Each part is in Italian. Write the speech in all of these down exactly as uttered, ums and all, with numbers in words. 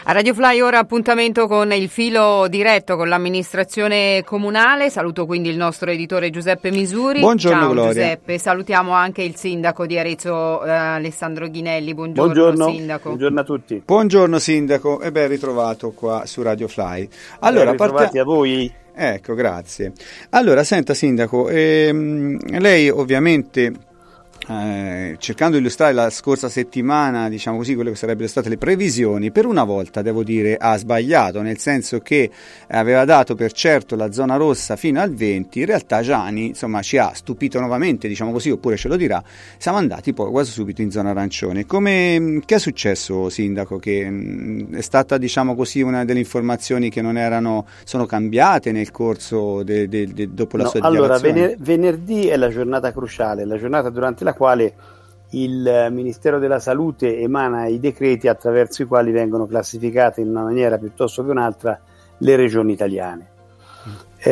A Radio Fly ora appuntamento con il filo diretto con l'amministrazione comunale. Saluto quindi il nostro editore Giuseppe Misuri. Buongiorno Ciao Gloria. Giuseppe, salutiamo anche il sindaco di Arezzo eh, Alessandro Ghinelli. Buongiorno, Buongiorno sindaco. Buongiorno a tutti. Buongiorno sindaco e ben ritrovato qua su Radio Fly. Allora, ben ritrovati a voi. Ecco, grazie. Allora, senta sindaco, ehm, lei ovviamente Eh, cercando di illustrare la scorsa settimana, diciamo così, quelle che sarebbero state le previsioni, per una volta devo dire ha sbagliato, nel senso che aveva dato per certo la zona rossa fino al venti. In realtà Gianni insomma ci ha stupito nuovamente, diciamo così, oppure ce lo dirà. Siamo andati poi quasi subito in zona arancione. Come, che è successo, sindaco? Che mh, è stata, diciamo così, una delle informazioni che non erano, sono cambiate nel corso de, de, de, dopo la no, sua allora dichiarazione? vener- venerdì è la giornata cruciale, la giornata durante la quale il Ministero della Salute emana i decreti attraverso i quali vengono classificate in una maniera piuttosto che un'altra le regioni italiane. Mm.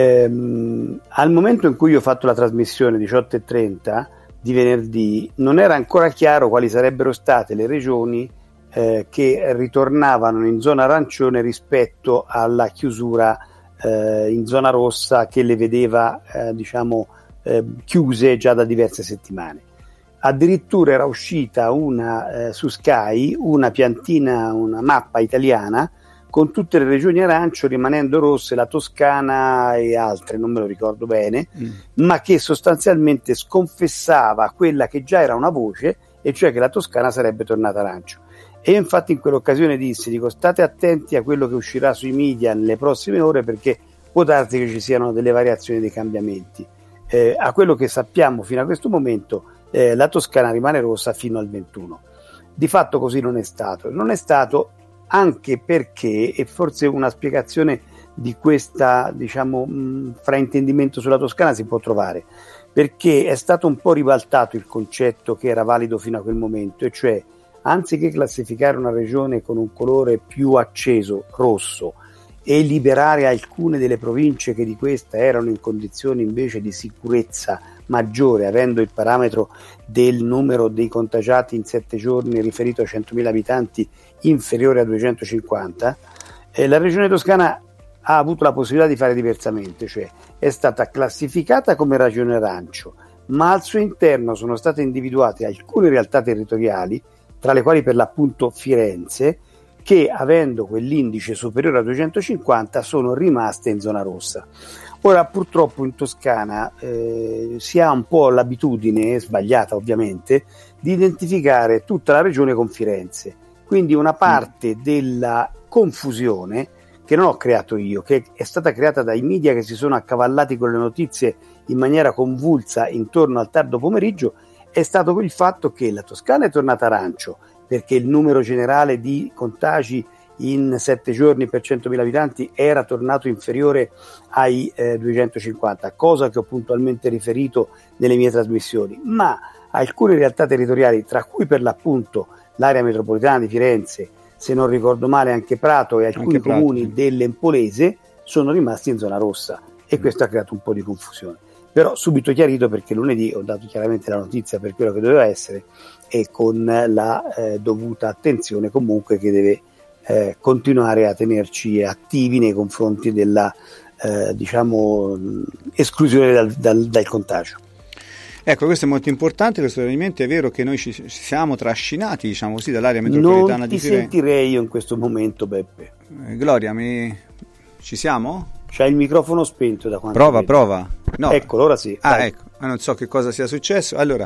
Ehm, al momento in cui io ho fatto la trasmissione diciotto e trenta di venerdì non era ancora chiaro quali sarebbero state le regioni eh, che ritornavano in zona arancione rispetto alla chiusura eh, in zona rossa che le vedeva eh, diciamo eh, chiuse già da diverse settimane. Addirittura era uscita una eh, su Sky una piantina, una mappa italiana con tutte le regioni arancio, rimanendo rosse la Toscana e altre, non me lo ricordo bene, mm. ma che sostanzialmente sconfessava quella che già era una voce, e cioè che la Toscana sarebbe tornata arancio. E io infatti in quell'occasione dissi, dico, state attenti a quello che uscirà sui media nelle prossime ore, perché può darsi che ci siano delle variazioni, dei cambiamenti. Eh, a quello che sappiamo fino a questo momento, Eh, la Toscana rimane rossa fino al ventuno. Di fatto così non è stato. Non è stato anche perché, e forse una spiegazione di questa, diciamo, mh, fraintendimento sulla Toscana si può trovare, perché è stato un po' ribaltato il concetto che era valido fino a quel momento, e cioè anziché classificare una regione con un colore più acceso, rosso, e liberare alcune delle province che di questa erano in condizioni invece di sicurezza maggiore, avendo il parametro del numero dei contagiati in sette giorni riferito a centomila abitanti inferiore a duecentocinquanta, eh, la regione toscana ha avuto la possibilità di fare diversamente, cioè è stata classificata come regione arancio, ma al suo interno sono state individuate alcune realtà territoriali, tra le quali per l'appunto Firenze, che avendo quell'indice superiore a duecentocinquanta sono rimaste in zona rossa. Ora purtroppo in Toscana eh, si ha un po' l'abitudine, sbagliata ovviamente, di identificare tutta la regione con Firenze, quindi una parte mm. della confusione che non ho creato io, che è stata creata dai media che si sono accavallati con le notizie in maniera convulsa intorno al tardo pomeriggio, è stato il fatto che la Toscana è tornata arancio, perché il numero generale di contagi in sette giorni per centomila abitanti era tornato inferiore ai eh, duecentocinquanta, cosa che ho puntualmente riferito nelle mie trasmissioni, ma alcune realtà territoriali, tra cui per l'appunto l'area metropolitana di Firenze, se non ricordo male anche Prato e alcuni Prato, comuni sì. dell'Empolese, sono rimasti in zona rossa, e questo ha creato un po' di confusione. Però subito chiarito, perché lunedì ho dato chiaramente la notizia per quello che doveva essere, e con la eh, dovuta attenzione comunque che deve eh, continuare a tenerci attivi nei confronti della eh, diciamo esclusione dal, dal, dal contagio. Ecco, questo è molto importante, questo avvenimento. È vero che noi ci, ci siamo trascinati, diciamo così, dall'area metropolitana di Firenze. Non ti sentirei io in questo momento, Beppe. Eh, Gloria, mi... ci siamo? C'hai il microfono spento da quando Prova, vedi. prova. No. Eccolo, ora sì. Ah, vai. ecco, non so che cosa sia successo. Allora,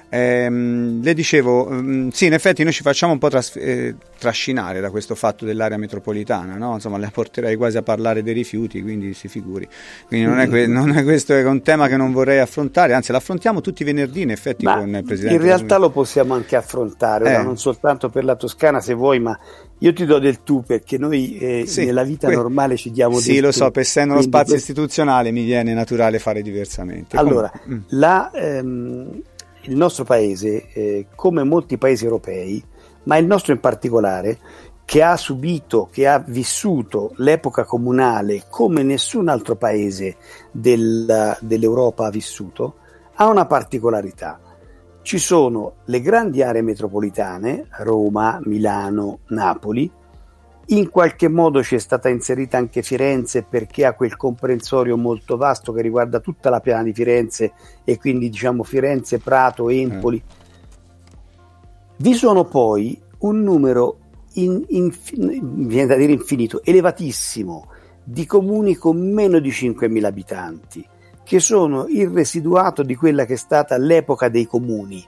ehm, le dicevo, ehm, sì, in effetti noi ci facciamo un po' tras- eh, trascinare da questo fatto dell'area metropolitana, no? Insomma, la porterei quasi a parlare dei rifiuti, quindi si figuri. Quindi non è, que- non è questo è un tema che non vorrei affrontare, anzi l'affrontiamo tutti i venerdì in effetti. Ma con il Presidente. In realtà lo possiamo anche affrontare, ora, eh. non soltanto per la Toscana se vuoi, ma io ti do del tu, perché noi eh, sì, nella vita que- normale ci diamo sì, del lo tu. so, essendo uno spazio questo... istituzionale mi viene naturale fare diversamente. Allora, Com- la, ehm, il nostro paese, eh, come molti paesi europei, ma il nostro in particolare, che ha subito, che ha vissuto l'epoca comunale come nessun altro paese del, dell'Europa ha vissuto, ha una particolarità. Ci sono le grandi aree metropolitane, Roma, Milano, Napoli, In qualche modo ci è stata inserita anche Firenze perché ha quel comprensorio molto vasto che riguarda tutta la piana di Firenze e quindi diciamo Firenze, Prato, Empoli. Mm. Vi sono poi un numero in, in, viene da dire infinito, elevatissimo di comuni con meno di cinquemila abitanti, che sono il residuato di quella che è stata l'epoca dei comuni.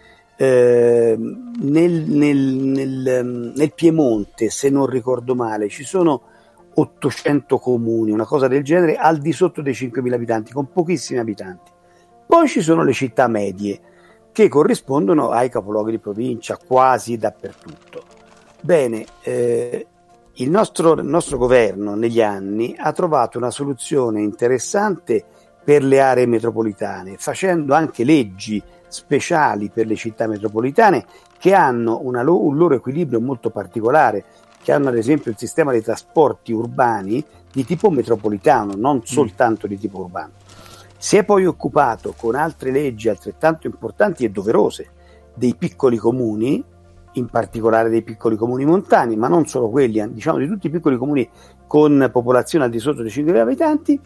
Eh, nel, nel, nel, nel Piemonte, se non ricordo male, ci sono ottocento comuni, una cosa del genere, al di sotto dei cinquemila abitanti, con pochissimi abitanti. Poi ci sono le città medie, che corrispondono ai capoluoghi di provincia quasi dappertutto. Bene, eh, il nostro, il nostro governo negli anni ha trovato una soluzione interessante per le aree metropolitane, facendo anche leggi speciali per le città metropolitane che hanno una lo- un loro equilibrio molto particolare, che hanno ad esempio il sistema dei trasporti urbani di tipo metropolitano, non soltanto di tipo urbano. Si è poi occupato con altre leggi altrettanto importanti e doverose dei piccoli comuni, in particolare dei piccoli comuni montani, ma non solo quelli, diciamo di tutti i piccoli comuni con popolazione al di sotto dei cinquemila abitanti,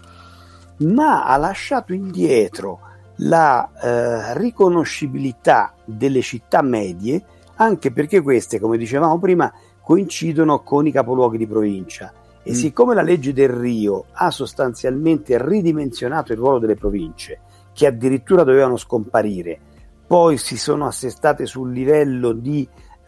ma ha lasciato indietro la eh, riconoscibilità delle città medie, anche perché queste, come dicevamo prima, coincidono con i capoluoghi di provincia e mm. siccome la legge del Rio ha sostanzialmente ridimensionato il ruolo delle province, che addirittura dovevano scomparire, poi si sono assestate sul livello di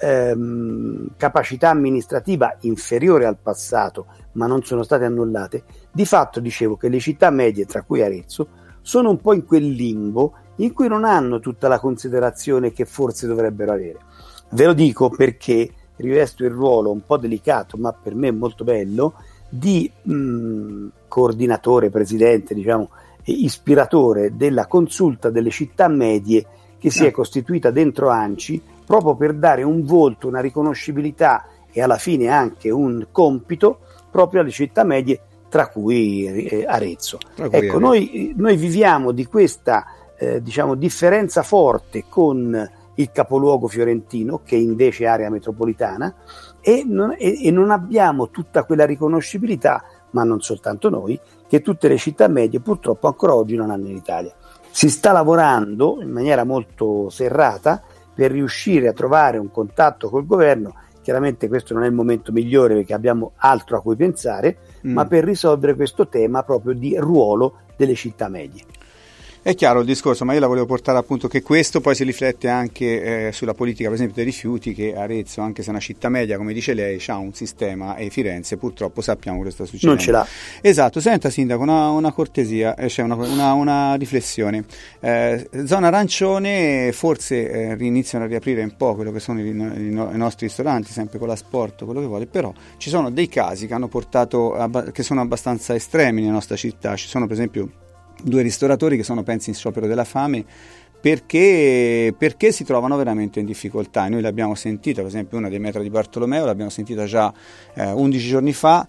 ehm, capacità amministrativa inferiore al passato, ma non sono state annullate, di fatto dicevo che le città medie, tra cui Arezzo, sono un po' in quel limbo in cui non hanno tutta la considerazione che forse dovrebbero avere. Ve lo dico perché rivesto il ruolo un po' delicato, ma per me molto bello, di mh, coordinatore, presidente, diciamo, e ispiratore della consulta delle città medie che si è costituita dentro ANCI proprio per dare un volto, una riconoscibilità e alla fine anche un compito proprio alle città medie, tra cui eh, Arezzo. Tra cui ecco, Arezzo. Noi, noi viviamo di questa eh, diciamo, differenza forte con il capoluogo fiorentino, che invece è area metropolitana, e non, e, e non abbiamo tutta quella riconoscibilità, ma non soltanto noi, che tutte le città medie purtroppo ancora oggi non hanno in Italia. Si sta lavorando in maniera molto serrata per riuscire a trovare un contatto col governo. Chiaramente questo non è il momento migliore perché abbiamo altro a cui pensare, mm. ma per risolvere questo tema proprio di ruolo delle città medie. È chiaro il discorso, ma io la volevo portare appunto che questo poi si riflette anche eh, sulla politica, per esempio, dei rifiuti, che Arezzo, anche se è una città media, come dice lei, ha un sistema, e Firenze purtroppo sappiamo cosa sta succedendo. Non ce l'ha. Esatto. Senta Sindaco, una, una cortesia, eh, cioè una, una, una riflessione. Eh, zona arancione, forse eh, iniziano a riaprire un po' quello che sono i, i, i nostri ristoranti, sempre con l'asporto, quello che vuole, però ci sono dei casi che hanno portato, abba- che sono abbastanza estremi nella nostra città. Ci sono per esempio due ristoratori che sono, pensi, in sciopero della fame perché, perché si trovano veramente in difficoltà. Noi l'abbiamo sentita, per esempio una dei Metro di Bartolomeo, l'abbiamo sentita già eh, undici giorni fa,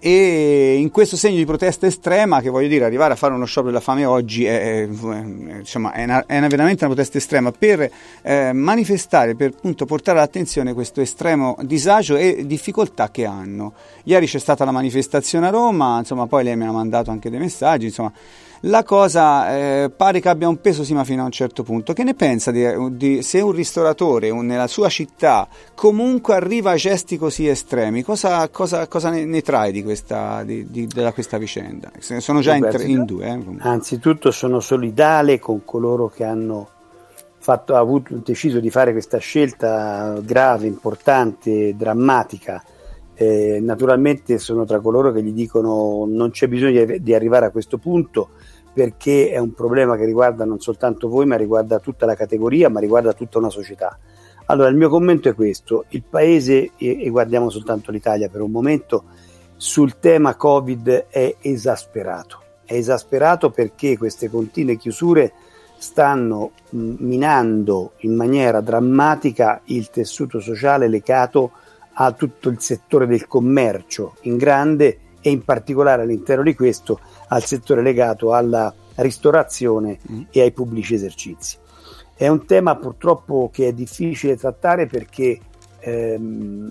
e in questo segno di protesta estrema, che voglio dire, arrivare a fare uno sciopero della fame oggi è, è, insomma, è, una, è una, veramente una protesta estrema per eh, manifestare, per appunto portare all'attenzione questo estremo disagio e difficoltà che hanno. Ieri c'è stata la manifestazione a Roma, insomma, poi lei mi ha mandato anche dei messaggi, insomma la cosa eh, pare che abbia un peso, sì, ma fino a un certo punto. Che ne pensa di, di se un ristoratore un, nella sua città comunque arriva a gesti così estremi? Cosa, cosa, cosa ne, ne trae di questa, di, di, della questa vicenda? Sono già in, in due. Eh. Anzitutto sono solidale con coloro che hanno fatto, avuto, deciso di fare questa scelta grave, importante, drammatica. Eh, naturalmente sono tra coloro che gli dicono non c'è bisogno di, di arrivare a questo punto, perché è un problema che riguarda non soltanto voi, ma riguarda tutta la categoria, ma riguarda tutta una società. Allora il mio commento è questo: il paese, e, e guardiamo soltanto l'Italia per un momento, sul tema Covid è esasperato. È esasperato perché queste continue chiusure stanno mh, minando in maniera drammatica il tessuto sociale legato a tutto il settore del commercio in grande, e in particolare all'interno di questo al settore legato alla ristorazione mm. e ai pubblici esercizi. È un tema purtroppo che è difficile trattare perché ehm,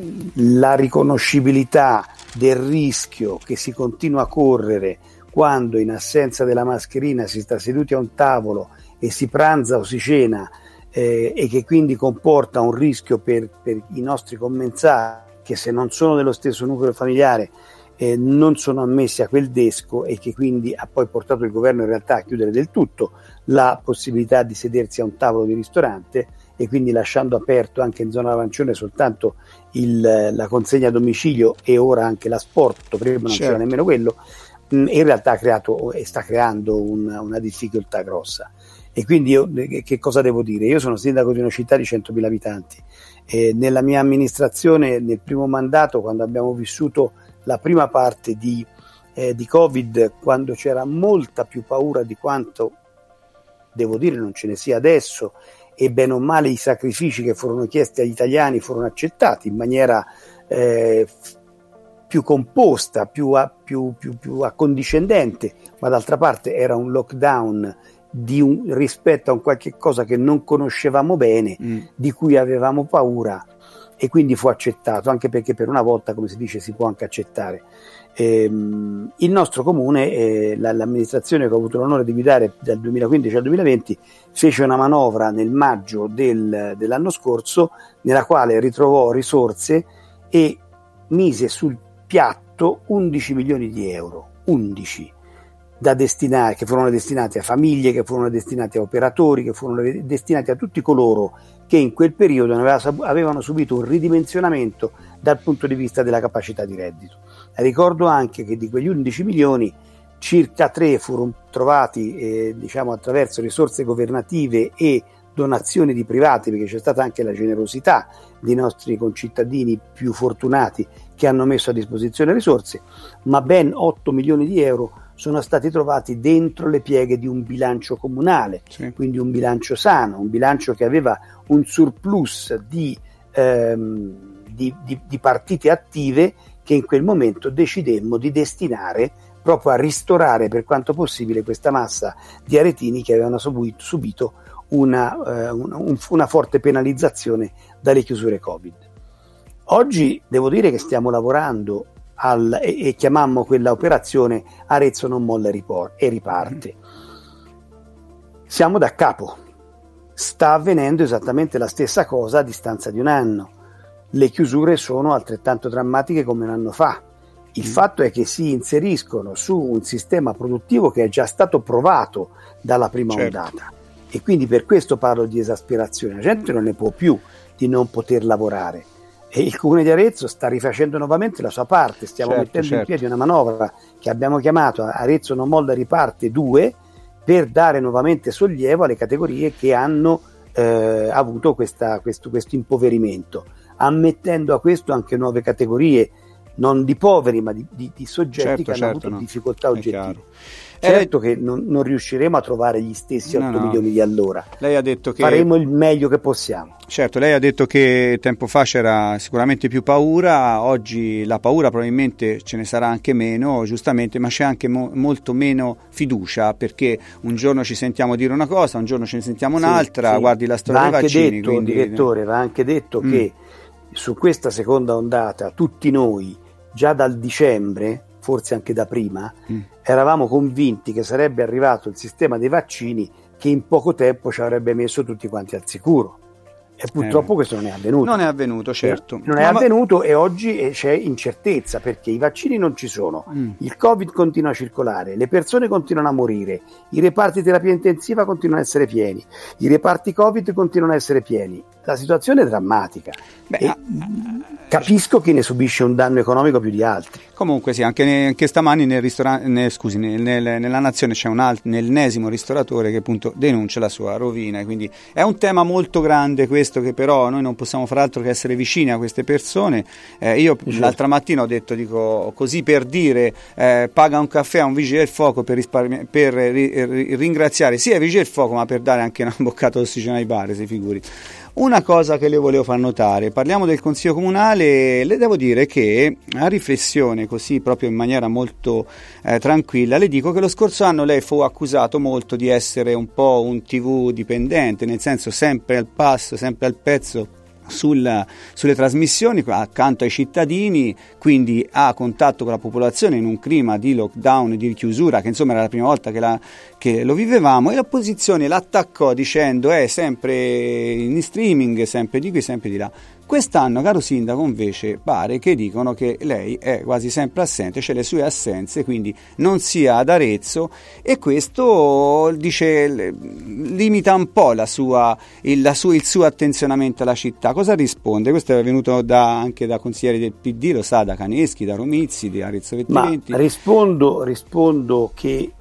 la riconoscibilità del rischio che si continua a correre quando in assenza della mascherina si sta seduti a un tavolo e si pranza o si cena, eh, e che quindi comporta un rischio per, per i nostri commensali che, se non sono dello stesso nucleo familiare, eh, non sono ammessi a quel desco, e che quindi ha poi portato il governo in realtà a chiudere del tutto la possibilità di sedersi a un tavolo di ristorante, e quindi lasciando aperto anche in zona arancione soltanto il, la consegna a domicilio e ora anche l'asporto, prima non certo. c'era nemmeno quello, mh, in realtà ha creato e sta creando una, una difficoltà grossa. E quindi io che cosa devo dire? Io sono sindaco di una città di centomila abitanti, e nella mia amministrazione, nel primo mandato, quando abbiamo vissuto la prima parte di, eh, di Covid, quando c'era molta più paura di quanto, devo dire, non ce ne sia adesso, e bene o male i sacrifici che furono chiesti agli italiani furono accettati in maniera eh, più composta, più, a, più, più, più accondiscendente, ma d'altra parte era un lockdown di un, rispetto a un qualche cosa che non conoscevamo bene, mm. di cui avevamo paura, e quindi fu accettato, anche perché per una volta, come si dice, si può anche accettare. Ehm, il nostro comune, eh, la, l'amministrazione che ho avuto l'onore di guidare dal duemilaquindici al duemilaventi, fece una manovra nel maggio del, dell'anno scorso, nella quale ritrovò risorse e mise sul piatto undici milioni di euro, undici, da destinare, che furono destinati a famiglie, che furono destinati a operatori, che furono destinati a tutti coloro che in quel periodo avevano subito un ridimensionamento dal punto di vista della capacità di reddito. Ricordo anche che di quegli undici milioni circa tre furono trovati eh, diciamo attraverso risorse governative e donazioni di privati, perché c'è stata anche la generosità dei nostri concittadini più fortunati che hanno messo a disposizione risorse, ma ben otto milioni di euro sono stati trovati dentro le pieghe di un bilancio comunale, sì. Quindi un bilancio sano, un bilancio che aveva un surplus di, ehm, di, di, di partite attive che in quel momento decidemmo di destinare proprio a ristorare per quanto possibile questa massa di aretini che avevano subito, subito una, eh, un, una forte penalizzazione dalle chiusure Covid. Oggi devo dire che stiamo lavorando al, e, e chiamammo quella operazione Arezzo non molla e riparte. Siamo da capo, sta avvenendo esattamente la stessa cosa a distanza di un anno. Le chiusure sono altrettanto drammatiche come un anno fa. Il mm. fatto è che si inseriscono su un sistema produttivo che è già stato provato dalla prima certo. ondata, e quindi per questo parlo di esasperazione. La gente non ne può più di non poter lavorare, e il Comune di Arezzo sta rifacendo nuovamente la sua parte. Stiamo certo, mettendo certo. in piedi una manovra che abbiamo chiamato Arezzo non molla riparte due, per dare nuovamente sollievo alle categorie che hanno eh, avuto questa, questo, questo impoverimento, ammettendo a questo anche nuove categorie, non di poveri ma di, di, di soggetti certo, che hanno certo, avuto no. difficoltà oggettive. Certo che non, non riusciremo a trovare gli stessi otto no, no. milioni di allora. Lei ha detto che faremo il meglio che possiamo. Certo, lei ha detto che tempo fa c'era sicuramente più paura, oggi la paura probabilmente ce ne sarà anche meno, giustamente, ma c'è anche mo- molto meno fiducia, perché un giorno ci sentiamo dire una cosa, un giorno ce ne sentiamo un'altra, sì, guardi la storia dei vaccini. Detto, quindi... direttore, va anche detto mm. che su questa seconda ondata tutti noi, già dal dicembre, forse anche da prima, mm. eravamo convinti che sarebbe arrivato il sistema dei vaccini che in poco tempo ci avrebbe messo tutti quanti al sicuro, e purtroppo eh, questo non è avvenuto. Non è avvenuto, certo. Non è ma avvenuto ma... e oggi c'è incertezza, perché i vaccini non ci sono, mm. il Covid continua a circolare, le persone continuano a morire, i reparti di terapia intensiva continuano a essere pieni, i reparti Covid continuano a essere pieni. La situazione è drammatica. Beh, e ah, capisco chi ne subisce un danno economico più di altri. Comunque sì, anche, ne, anche stamani nel ristorante, ne, scusi, nel, nel, nella Nazione c'è un alt, l'ennesimo ristoratore che appunto denuncia la sua rovina, quindi è un tema molto grande questo, che però noi non possiamo far altro che essere vicini a queste persone. Eh, io certo. l'altra mattina ho detto, dico così per dire, eh, paga un caffè a un vigile del fuoco per, risparmi- per ri- ri- ringraziare sia i vigili del fuoco, ma per dare anche una boccata d'ossigeno ai bar, si figuri. Una cosa che le volevo far notare, parliamo del Consiglio Comunale, le devo dire che a riflessione così proprio in maniera molto eh, tranquilla, le dico che lo scorso anno lei fu accusato molto di essere un po' un tivù dipendente, nel senso sempre al passo, sempre al pezzo Sul, sulle trasmissioni accanto ai cittadini, quindi ha contatto con la popolazione in un clima di lockdown, di chiusura, che insomma era la prima volta che, la, che lo vivevamo, e l'opposizione l'attaccò dicendo è sempre in streaming, sempre di qui, sempre di là. Quest'anno, caro sindaco, invece pare che dicono che lei è quasi sempre assente, c'è le sue assenze, quindi non sia ad Arezzo, e questo dice limita un po' la sua, il, la sua, il suo attenzionamento alla città. Cosa risponde? Questo è venuto da, anche da consiglieri del P D, lo sa, da Caneschi, da Romizzi, di Arezzo Vettiventi. Ma rispondo, rispondo che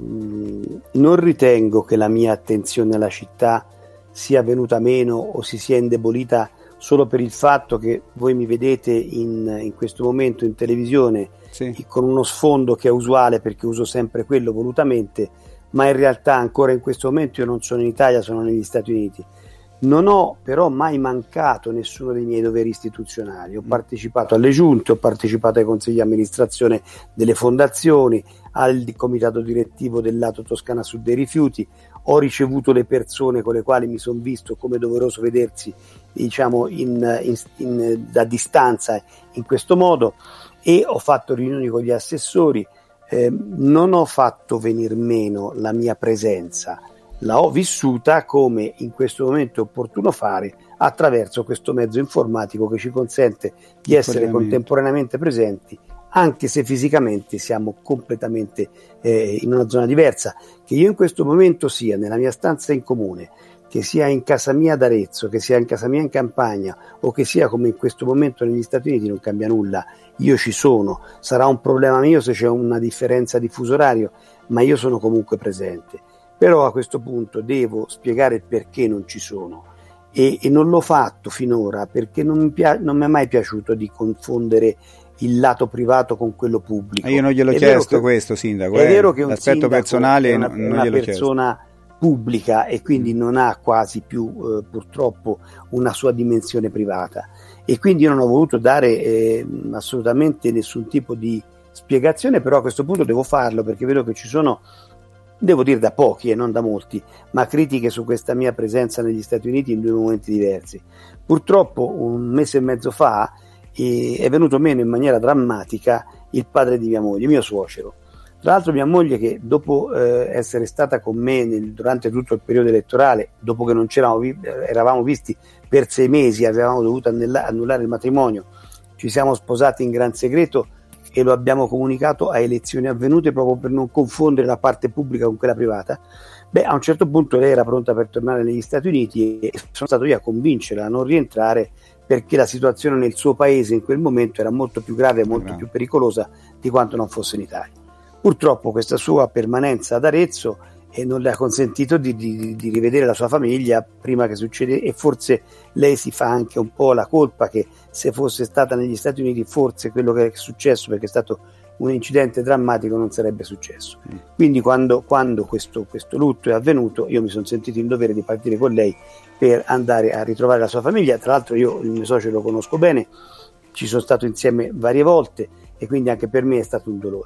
mh, non ritengo che la mia attenzione alla città sia venuta meno o si sia indebolita solo per il fatto che voi mi vedete in, in questo momento in televisione, sì, con uno sfondo che è usuale perché uso sempre quello volutamente, ma in realtà ancora in questo momento io non sono in Italia, sono negli Stati Uniti. Non ho però mai mancato nessuno dei miei doveri istituzionali, ho partecipato alle giunte, ho partecipato ai consigli di amministrazione delle fondazioni, al comitato direttivo del lato Toscana Sud dei rifiuti, ho ricevuto le persone con le quali mi sono visto come doveroso vedersi, diciamo in, in, in, da distanza in questo modo, e ho fatto riunioni con gli assessori, eh, non ho fatto venir meno la mia presenza, la ho vissuta come in questo momento è opportuno fare attraverso questo mezzo informatico che ci consente di essere contemporaneamente presenti, anche se fisicamente siamo completamente eh, in una zona diversa. Che io in questo momento sia nella mia stanza in comune, che sia in casa mia ad Arezzo, che sia in casa mia in campagna, o che sia come in questo momento negli Stati Uniti, non cambia nulla. Io ci sono, sarà un problema mio se c'è una differenza di fuso orario, ma io sono comunque presente. Però a questo punto devo spiegare il perché non ci sono, e, e non l'ho fatto finora perché non mi, pia- non mi è mai piaciuto di confondere il lato privato con quello pubblico. Io non gliel'ho è chiesto che, questo, sindaco. È eh. vero che un l'aspetto personale è una, non, non una gliel'ho persona chiesto. Pubblica, e quindi non ha quasi più eh, purtroppo una sua dimensione privata, e quindi io non ho voluto dare eh, assolutamente nessun tipo di spiegazione, però a questo punto devo farlo perché vedo che ci sono, devo dire da pochi e non da molti, ma critiche su questa mia presenza negli Stati Uniti in due momenti diversi. Purtroppo un mese e mezzo fa eh, è venuto meno in maniera drammatica il padre di mia moglie, mio suocero. Tra l'altro mia moglie, che dopo eh, essere stata con me nel, durante tutto il periodo elettorale, dopo che non c'eravamo vi- eravamo visti per sei mesi, avevamo dovuto annulla- annullare il matrimonio, ci siamo sposati in gran segreto e lo abbiamo comunicato a elezioni avvenute proprio per non confondere la parte pubblica con quella privata. Beh, a un certo punto lei era pronta per tornare negli Stati Uniti e sono stato io a convincerla a non rientrare, perché la situazione nel suo paese in quel momento era molto più grave e molto più pericolosa di quanto non fosse in Italia. Purtroppo questa sua permanenza ad Arezzo eh, non le ha consentito di, di, di rivedere la sua famiglia prima che succeda, e forse lei si fa anche un po' la colpa che se fosse stata negli Stati Uniti forse quello che è successo, perché è stato un incidente drammatico, non sarebbe successo. Mm. Quindi quando, quando questo, questo lutto è avvenuto, io mi sono sentito in dovere di partire con lei per andare a ritrovare la sua famiglia. Tra l'altro io il mio socio lo conosco bene, ci sono stato insieme varie volte e quindi anche per me è stato un dolore.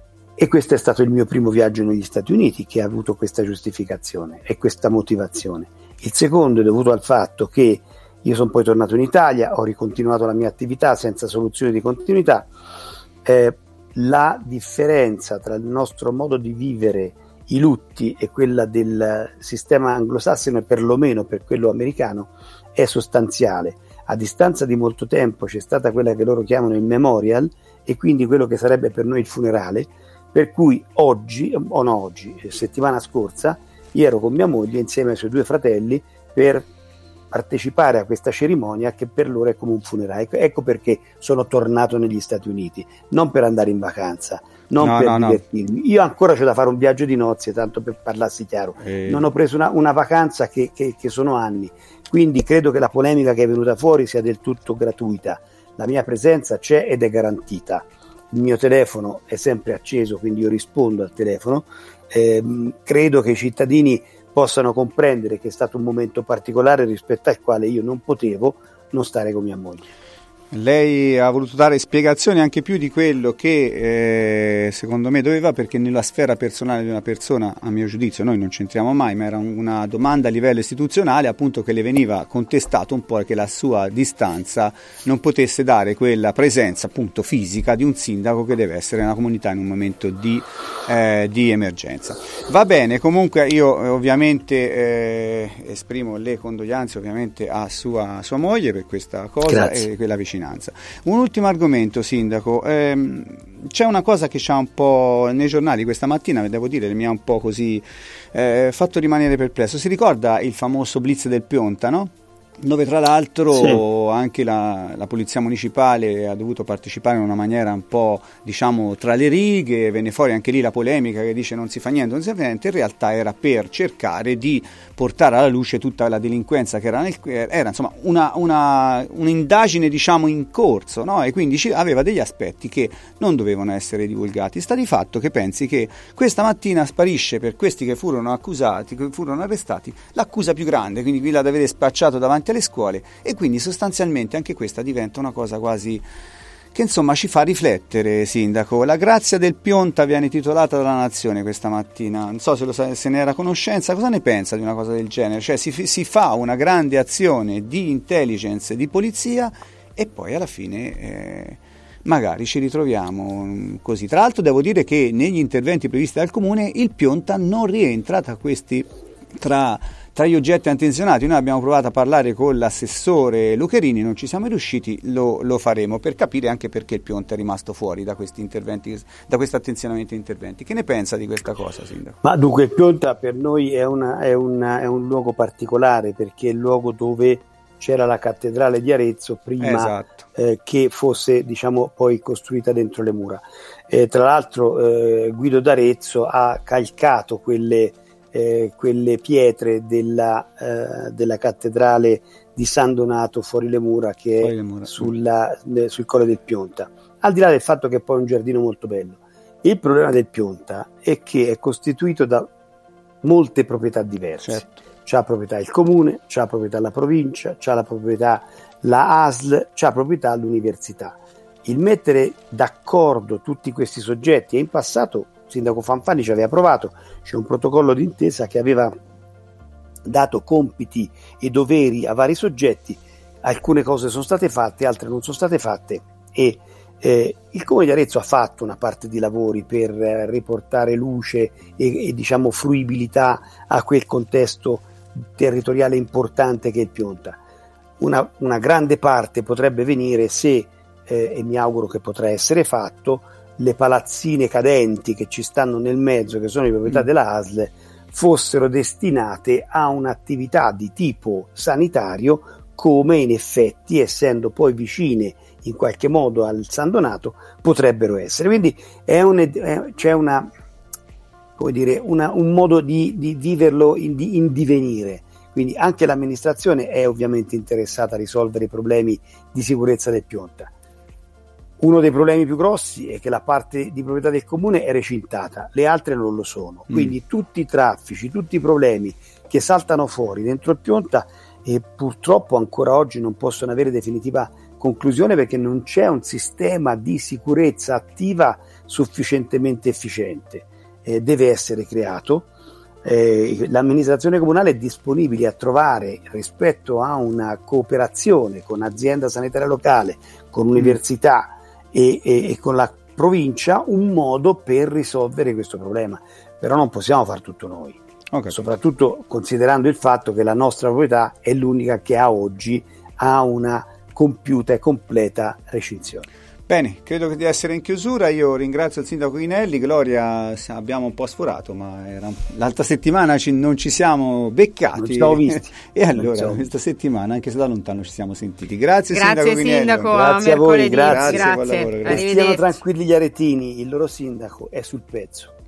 E questo è stato il mio primo viaggio negli Stati Uniti, che ha avuto questa giustificazione e questa motivazione. Il secondo è dovuto al fatto che io sono poi tornato in Italia, ho ricontinuato la mia attività senza soluzione di continuità. Eh, la differenza tra il nostro modo di vivere i lutti e quella del sistema anglosassone, perlomeno per quello americano, è sostanziale. A distanza di molto tempo c'è stata quella che loro chiamano il memorial, e quindi quello che sarebbe per noi il funerale, per cui oggi, o no oggi, settimana scorsa, io ero con mia moglie insieme ai suoi due fratelli per partecipare a questa cerimonia che per loro è come un funerale. Ecco perché sono tornato negli Stati Uniti, non per andare in vacanza, non no, per no, divertirmi. No. Io ancora c'ho da fare un viaggio di nozze, tanto per parlarsi chiaro. Eh. Non ho preso una, una vacanza che, che, che sono anni, quindi credo che la polemica che è venuta fuori sia del tutto gratuita. La mia presenza c'è ed è garantita. Il mio telefono è sempre acceso, quindi io rispondo al telefono. Eh, credo che i cittadini possano comprendere che è stato un momento particolare rispetto al quale io non potevo non stare con mia moglie. Lei ha voluto dare spiegazioni anche più di quello che eh, secondo me doveva, perché nella sfera personale di una persona, a mio giudizio, noi non c'entriamo mai, ma era una domanda a livello istituzionale, appunto, che le veniva contestato un po' che la sua distanza non potesse dare quella presenza appunto fisica di un sindaco che deve essere nella comunità in un momento di, eh, di emergenza. Va bene, comunque io eh, ovviamente eh, esprimo le condoglianze ovviamente a sua, a sua moglie per questa cosa. Grazie. E quella vicinanza. Un ultimo argomento, sindaco, ehm, c'è una cosa che c'ha un po' nei giornali questa mattina, devo dire, mi ha un po' così eh, fatto rimanere perplesso. Si ricorda il famoso blitz del Pionta, no? Dove tra l'altro sì. anche la, la polizia municipale ha dovuto partecipare in una maniera un po', diciamo, tra le righe, venne fuori anche lì la polemica che dice non si fa niente, non si fa niente, in realtà era per cercare di portare alla luce tutta la delinquenza che era, nel, era insomma una, una, un'indagine, diciamo, in corso, no? E quindi aveva degli aspetti che non dovevano essere divulgati. Sta di fatto che pensi che questa mattina sparisce per questi che furono accusati, che furono arrestati, l'accusa più grande, quindi quella di avere spacciato davanti alle scuole, e quindi sostanzialmente anche questa diventa una cosa quasi che insomma ci fa riflettere, sindaco. La grazia del Pionta viene titolata dalla Nazione questa mattina, non so se, lo sa, se ne era a conoscenza, cosa ne pensa di una cosa del genere? Cioè si, si fa una grande azione di intelligence, di polizia, e poi alla fine eh, magari ci ritroviamo così. Tra l'altro devo dire che negli interventi previsti dal Comune il Pionta non rientra tra questi, tra Tra gli oggetti attenzionati. Noi abbiamo provato a parlare con l'assessore Lucherini, non ci siamo riusciti, lo, lo faremo per capire anche perché il Pionta è rimasto fuori da questi interventi, da questo attenzionamento interventi. Che ne pensa di questa cosa, sindaco? Ma dunque il Pionta per noi è, una, è, una, è un luogo particolare, perché è il luogo dove c'era la cattedrale di Arezzo prima esatto. eh, che fosse, diciamo, poi costruita dentro le mura. Eh, tra l'altro eh, Guido d'Arezzo ha calcato quelle Eh, quelle pietre della, eh, della cattedrale di San Donato fuori le mura, che fuori è mura. Sulla, eh, sul Colle del Pionta, al di là del fatto che è poi un giardino molto bello. Il problema del Pionta è che è costituito da molte proprietà diverse. Certo. C'ha proprietà il comune, c'ha proprietà la provincia, c'ha la proprietà la A S L, c'ha proprietà l'università. Il mettere d'accordo tutti questi soggetti, e in passato sindaco Fanfani ci aveva provato, c'è un protocollo d'intesa che aveva dato compiti e doveri a vari soggetti, alcune cose sono state fatte, altre non sono state fatte, e eh, il Comune di Arezzo ha fatto una parte di lavori per eh, riportare luce e, e diciamo fruibilità a quel contesto territoriale importante che è il Pionta. Una, una grande parte potrebbe venire se, eh, e mi auguro che potrà essere fatto, le palazzine cadenti che ci stanno nel mezzo, che sono di proprietà mm. della A S L, fossero destinate a un'attività di tipo sanitario, come in effetti, essendo poi vicine in qualche modo al San Donato, potrebbero essere. Quindi è un, è, c'è una, come dire, una, un modo di, di viverlo in, di, in divenire. Quindi anche l'amministrazione è ovviamente interessata a risolvere i problemi di sicurezza del Pionta. Uno dei problemi più grossi è che la parte di proprietà del comune è recintata, le altre non lo sono. Quindi mm. tutti i traffici, tutti i problemi che saltano fuori dentro il Pionta e purtroppo ancora oggi non possono avere definitiva conclusione, perché non c'è un sistema di sicurezza attiva sufficientemente efficiente. Eh, deve essere creato. Eh, l'amministrazione comunale è disponibile a trovare, rispetto a una cooperazione con azienda sanitaria locale, con università e, e, e con la provincia, un modo per risolvere questo problema. Però non possiamo far tutto noi, okay. Soprattutto considerando il fatto che la nostra proprietà è l'unica che a oggi ha una compiuta e completa recinzione. Bene, credo di essere in chiusura. Io ringrazio il sindaco Inelli. Gloria, abbiamo un po' sforato, ma era... l'altra settimana ci, non ci siamo beccati. Non ci siamo visti. E allora questa settimana, anche se da lontano, ci siamo sentiti. Grazie, grazie sindaco Inelli. Sindaco, grazie a voi, mercoledì. grazie. Grazie. grazie. Lavoro, grazie. Stiano tranquilli gli aretini, il loro sindaco è sul pezzo.